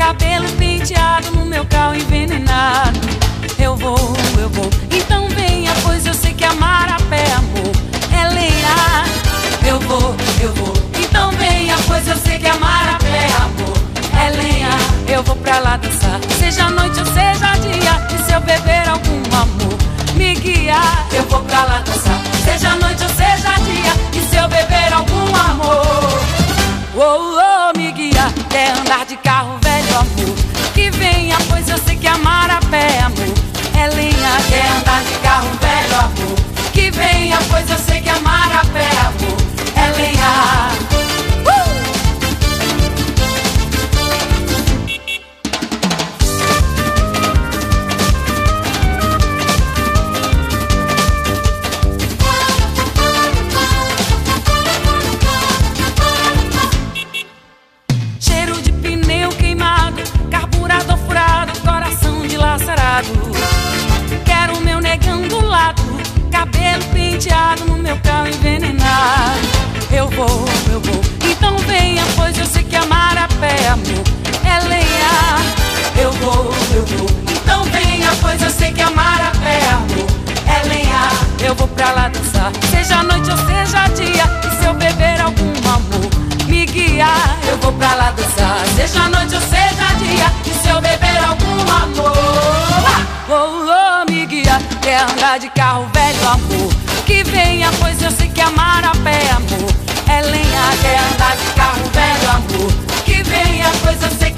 cabelo penteado, no meu carro envenenado. Eu vou, então venha, pois eu sei que amar a pé, amor, é lenha. Eu vou, então venha, pois eu sei que amar a pé, amor, é lenha. Eu vou pra lá dançar, seja noite ou seja dia, e se eu beber algum amor me guiar. Eu vou pra lá dançar, seja noite ou seja dia, e se eu beber algum amor, me guiar. Quer andar de carro velho, amor, que venha, pois eu sei que amar a pé, amor, é lenha. Quer andar de carro velho, amor, que venha, pois eu sei que amar a pé, amor, é lenha. Quero meu negão do lado, cabelo penteado, no meu carro envenenado. Eu vou, então venha, pois eu sei que amar a pé, amor, é lenha. Eu vou, então venha, pois eu sei que amar a pé, amor, é lenha. Eu vou pra lá dançar, seja noite ou seja dia, e se eu beber algum amor me guiar. Eu vou pra lá dançar, seja noite ou seja dia, e se eu beber algum amor me guia. Quer andar de carro velho, amor, que venha, pois eu sei que amar a pé, amor, é lenha. Quer andar de carro velho, amor, que venha, pois eu sei que